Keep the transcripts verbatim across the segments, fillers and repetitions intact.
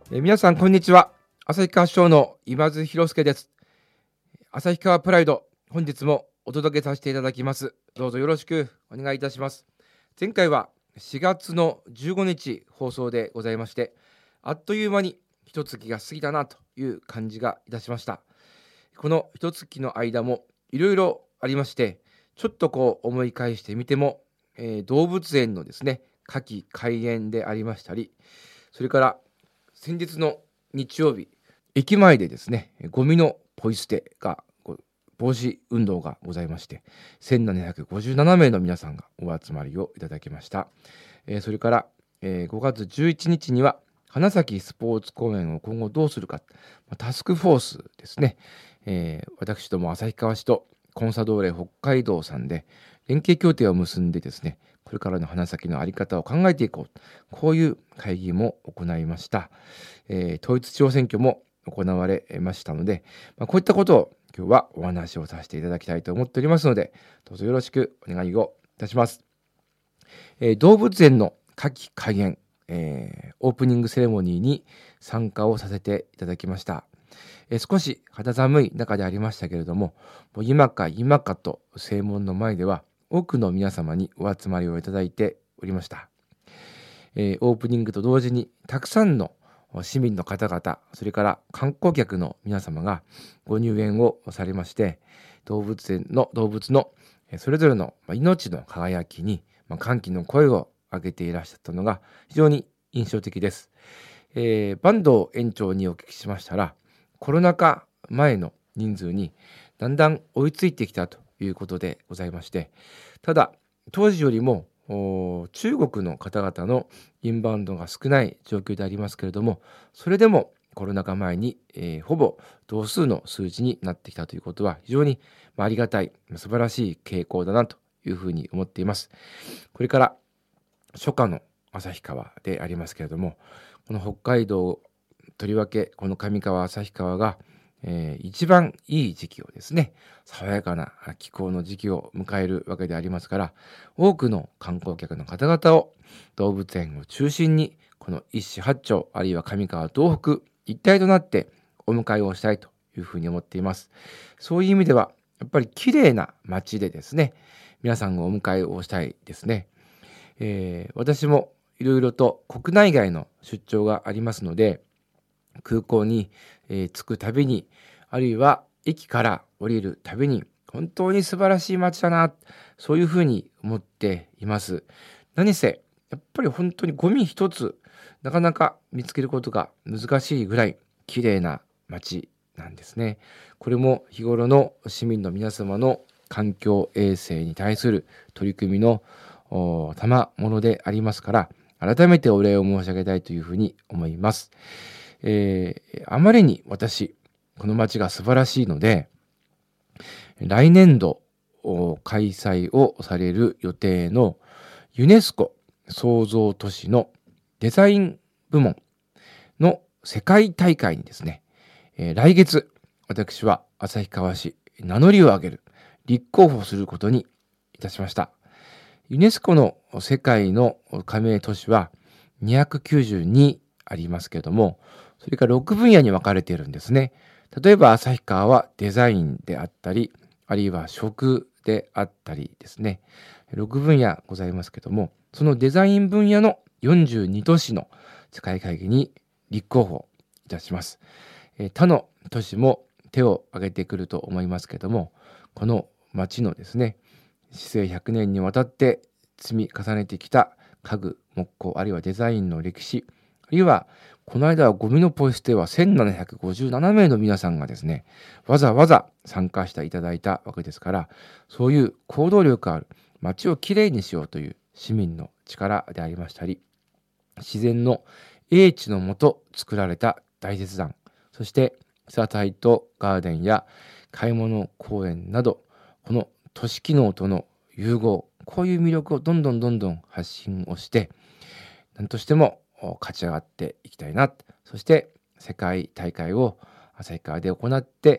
えー皆さんこんにちは。旭川市長の今津博介です。旭川プライド、本日もお届けさせていただきます。どうぞよろしくお願いいたします。前回はしがつのじゅうごにち放送でございまして、あっという間に一月が過ぎたなという感じがいたしました。この一月の間もいろいろありまして、ちょっとこう思い返してみても、えー動物園のですね夏季開園でありましたり、それから先日の日曜日、駅前でですねゴミのポイ捨てがこう防止運動がございまして、せんななひゃくごじゅうななめいの皆さんがお集まりをいただきました。えーそれから、えーごがつじゅういちにちには花咲スポーツ公園を今後どうするか、まあタスクフォースですね、えー私ども旭川市とコンサドーレ北海道さんで連携協定を結んでですね、これからの花咲の在り方を考えていこう、こういう会議も行いました。えー統一地方選挙も行われましたので、まあ、こういったことを今日はお話をさせていただきたいと思っておりますので、どうぞよろしくお願いをいたします。えー動物園の夏季開園、えーオープニングセレモニーに参加をさせていただきました。えー少し肌寒い中でありましたけれども、もう今か今かと正門の前では多くの皆様にお集まりをいただいておりました。えーオープニングと同時にたくさんの市民の方々、それから観光客の皆様がご入園をされまして、動物園の動物のえーそれぞれのまあ命の輝きにまあ歓喜の声を上げていらっしゃったのが非常に印象的です。えー坂東園長にお聞きしましたら、コロナ禍前の人数にだんだん追いついてきたということでございまして、ただ当時よりもお中国の方々のインバウンドが少ない状況でありますけれども、それでもコロナ禍前に、えーほぼ同数の数字になってきたということは非常にまあありがたい素晴らしい傾向だなというふうに思っています。これから初夏の旭川でありますけれども、この北海道、とりわけこの上川旭川が、えー一番いい時期をですね、爽やかな気候の時期を迎えるわけでありますから、多くの観光客の方々を動物園を中心にこの一市八町、あるいは上川東北一体となってお迎えをしたいというふうに思っています。そういう意味ではやっぱり綺麗な街でですね、皆さんをお迎えをしたいですね。えー私もいろいろと国内外の出張がありますので、空港に、えー着くたびに、あるいは駅から降りるたびに、本当に素晴らしい街だな、そういうふうに思っています。何せやっぱり本当にゴミ一つなかなか見つけることが難しいぐらい綺麗な街なんですね。これも日頃の市民の皆様の環境衛生に対する取り組みのお賜物でありますから、改めてお礼を申し上げたいというふうに思います。えーあまりに私この街が素晴らしいので、来年度お開催をされる予定のユネスコ創造都市のデザイン部門の世界大会にですね、えー来月私は旭川市名乗りを上げる立候補することにいたしました。ユネスコの世界の加盟都市はにひゃくきゅうじゅうにありますけれども、それからろくぶんやに分かれているんですね。例えば旭川はデザインであったり、あるいは食であったりですね、ろくぶんやございますけども、そのデザイン分野のよんじゅうに都市の世界会議に立候補いたします。えー他の都市も手を挙げてくると思いますけども、この町のですね、市政ひゃくねんにわたって積み重ねてきた家具木工、あるいはデザインの歴史、あるいはこの間はゴミのポイ捨てはせんななひゃくごじゅうななめいの皆さんがですね、わざわざ参加していただいたわけですから、そういう行動力ある街をきれいにしようという市民の力でありましたり、自然の英知のもと作られた大切段、そして草タイトガーデンや買い物公園など、この都市機能との融合、こういう魅力をどんどんどんどん発信をして、何としてもお勝ち上がっていきたいな。そして世界大会を旭川で行って、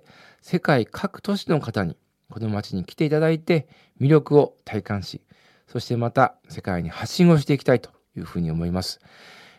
世界各都市の方にこの街に来ていただいて魅力を体感し、そしてまた世界に発信をしていきたいというふうに思います。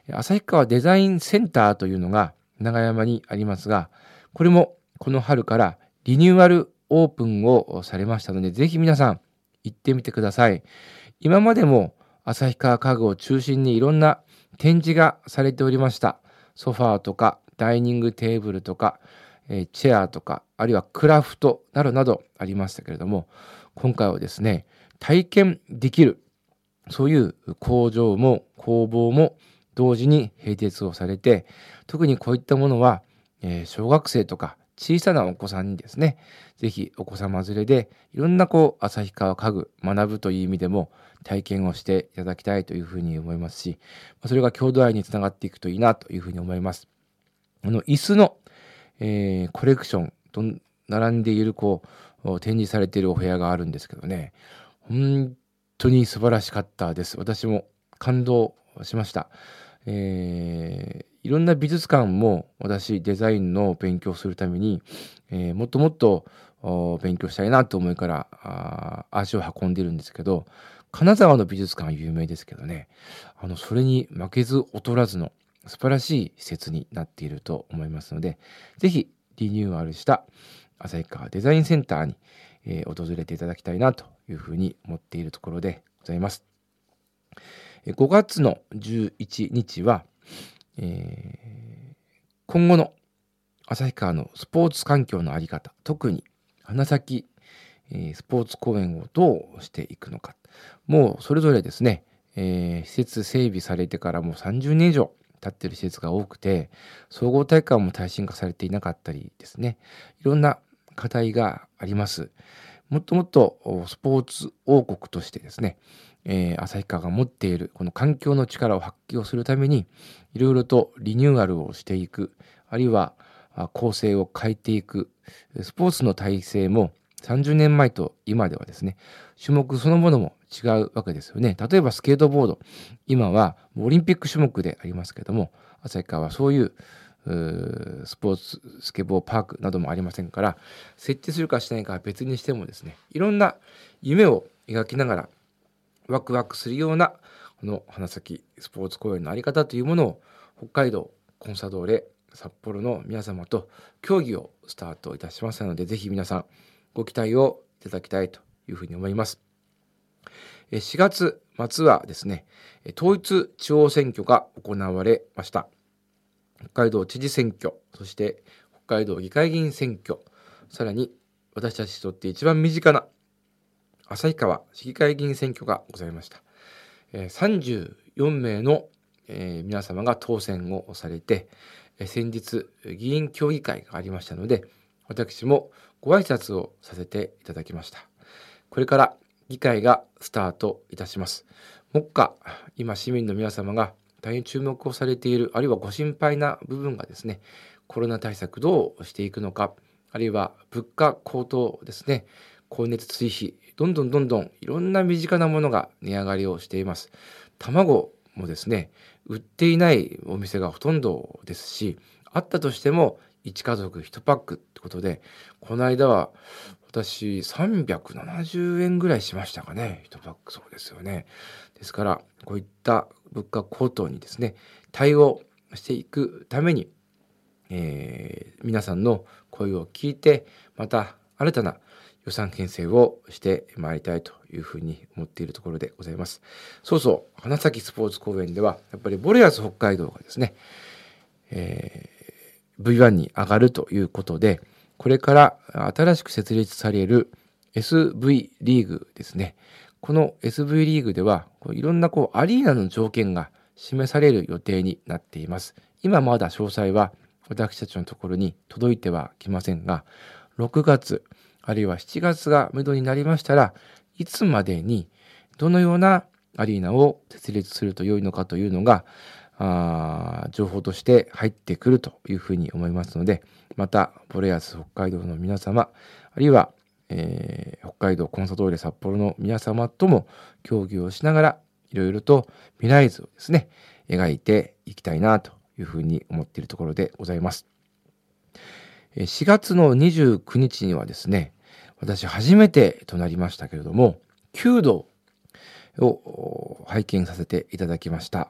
旭川デザインセンターというのが長山にありますが、これもこの春からリニューアルオープンをされましたので、ぜひ皆さん行ってみてください。今までも旭川家具を中心にいろんな展示がされておりました。ソファーとかダイニングテーブルとか、えーチェアとか、あるいはクラフトなどなどありましたけれども、今回はですね、体験できる、そういう工場も工房も同時に併設をされて、特にこういったものは、えー小学生とか小さなお子さんにですね、ぜひお子様連れでいろんなこう旭川家具学ぶという意味でも体験をしていただきたいというふうに思いますし、それが郷土愛につながっていくといいなというふうに思います。あの椅子の、えーコレクションと並んでいるこう展示されているお部屋があるんですけどね、本当に素晴らしかったです。私も感動しました。えーいろんな美術館も私デザインの勉強するために、えーもっともっとお勉強したいなと思いからあー足を運んでるんですけど、金沢の美術館は有名ですけどね、あのそれに負けず劣らずの素晴らしい施設になっていると思いますので、ぜひリニューアルした旭川デザインセンターに、えー訪れていただきたいなというふうに思っているところでございます。えーごがつのじゅういちにちは、えー今後の旭川のスポーツ環境の在り方、特に花咲、えースポーツ公園をどうしていくのか。もうそれぞれですね、えー施設整備されてからもうさんじゅうねん以上経っている施設が多くて、総合体育館も耐震化されていなかったりですね、いろんな課題があります。もっともっとおスポーツ王国としてですね、えー旭川が持っているこの環境の力を発揮をするために、いろいろとリニューアルをしていく、あるいはあ構成を変えていく、スポーツの体制もさんじゅうねんまえと今ではですね、種目そのものも違うわけですよね。例えばスケートボード、今はもうオリンピック種目でありますけれども、旭川はそういううースポーツスケボーパークなどもありませんから、設置するかしないかは別にしてもですね、いろんな夢を描きながらワクワクするようなこの花咲スポーツ公園の在り方というものを、北海道コンサドーレ札幌の皆様と協議をスタートいたしますので、ぜひ皆さんご期待をいただきたいというふうに思います。えしがつ末はですね、統一地方選挙が行われました。北海道知事選挙、そして北海道議会議員選挙、さらに私たちにとって一番身近な旭川市議会議員選挙がございました。えーさんじゅうよんめいの、えー皆様が当選をされて、えー先日議員協議会がありましたので、私もご挨拶をさせていただきました。これから議会がスタートいたします。目下、今市民の皆様が大変注目をされている、あるいはご心配な部分がですね、コロナ対策どうしていくのか、あるいは物価高騰ですね、光熱追肥、どんどんどんどんいろんな身近なものが値上がりをしています。卵もですね、売っていないお店がほとんどですし、あったとしてもいち家族いちパックってことで、この間は私さんびゃくななじゅうえんぐらいしましたかね、いちパック。そうですよね。ですからこういった物価高騰にですね、対応していくために、えー皆さんの声を聞いて、また新たな予算編成をしてまいりたいというふうに思っているところでございます。そうそう、花咲スポーツ公園ではやっぱりボレアス北海道がですね、えー ブイワン に上がるということで、これから新しく設立される エスブイ リーグですね。この エスブイ リーグではこういろんなこうアリーナの条件が示される予定になっています。今まだ詳細は私たちのところに届いてはきませんが、ろくがつあるいはしちがつが目処になりましたら、いつまでにどのようなアリーナを設立すると良いのかというのがあー情報として入ってくるというふうに思いますので、またボレアス北海道の皆様、あるいは、えー北海道コンサドーレ札幌の皆様とも協議をしながら、いろいろと未来図をですね、描いていきたいなというふうに思っているところでございます。えーしがつのにじゅうくにちにはですね、私初めてとなりましたけれども、弓道をお拝見させていただきました。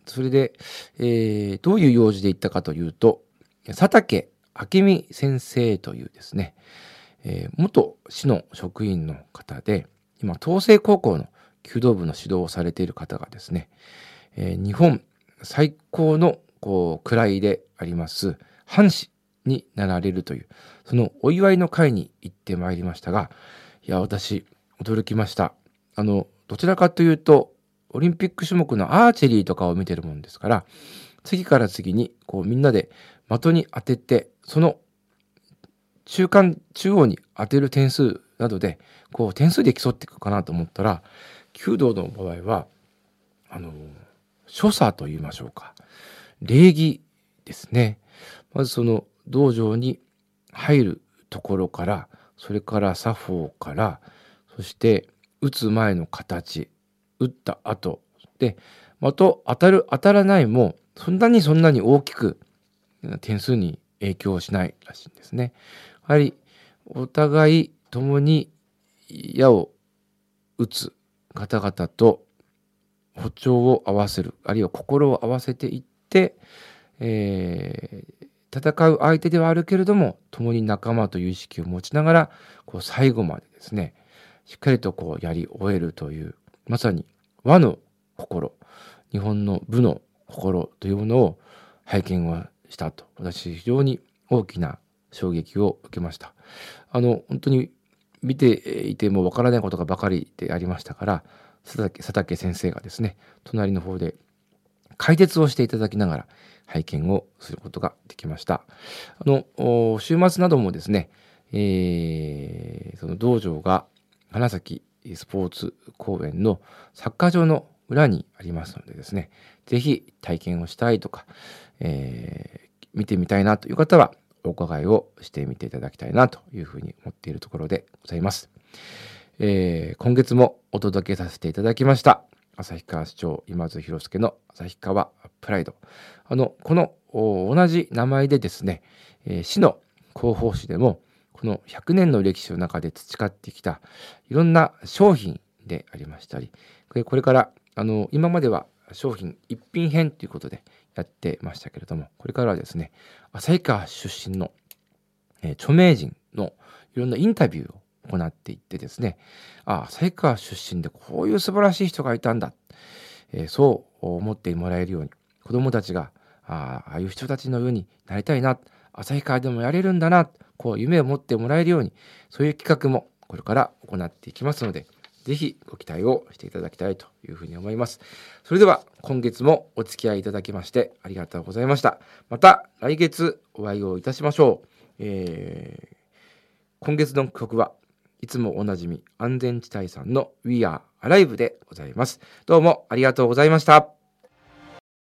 それで、えーどういう用事で行ったかというと、佐竹明美先生というですね、えー元市の職員の方で、今東星高校の弓道部の指導をされている方がですね、えー日本最高のこう位であります藩士になられるという、そのお祝いの会に行ってまいりましたが、いや私驚きました。あのどちらかというとオリンピック種目のアーチェリーとかを見てるもんですから、次から次にこうみんなで的に当てて、その中間中央に当てる点数などでこう点数で競っていくかなと思ったら、弓道の場合はあの所作と言いましょうか、礼儀ですね。まずその道場に入るところから、それから作法から、そして打つ前の形、打った後で的当たる当たらないもそんなにそんなに大きく点数に影響しないらしいんですね。やはりお互い共に矢を打つ方々と歩調を合わせる、あるいは心を合わせていって、えー戦う相手ではあるけれども共に仲間という意識を持ちながら、こう最後までですねしっかりとこうやり終えるという、まさに和の心、日本の武の心というものを拝見をしたと、私非常に大きな衝撃を受けました。あの本当に見ていてもわからないことがばかりでありましたから、佐竹佐竹先生がですね隣の方で解説をしていただきながら拝見をすることができました。あのお週末などもですね、えーその道場が花咲スポーツ公園のサッカー場の裏にありますのでですね、ぜひ体験をしたいとか、えー見てみたいなという方はお伺いをしてみていただきたいなというふうに思っているところでございます。えー今月もお届けさせていただきました旭川市長今津博介の旭川プライド。あのこのお同じ名前でですね、えー市の広報誌でもこのひゃくねんの歴史の中で培ってきたいろんな商品でありましたり、これこれからあの今までは商品一品編ということでやってましたけれども、これからはですね旭川出身の、えー著名人のいろんなインタビューを行っていってですね、ああ旭川出身でこういう素晴らしい人がいたんだ、えーそう思ってもらえるように、子どもたちがあああいう人たちのようになりたいな、旭川でもやれるんだな、こう夢を持ってもらえるように、そういう企画もこれから行っていきますので、ぜひご期待をしていただきたいというふうに思います。それでは今月もお付き合いいただきましてありがとうございました。また来月お会いをいたしましょう。えー今月の曲はいつもおなじみ安全地帯さんの We Are Alive でございます。どうもありがとうございました。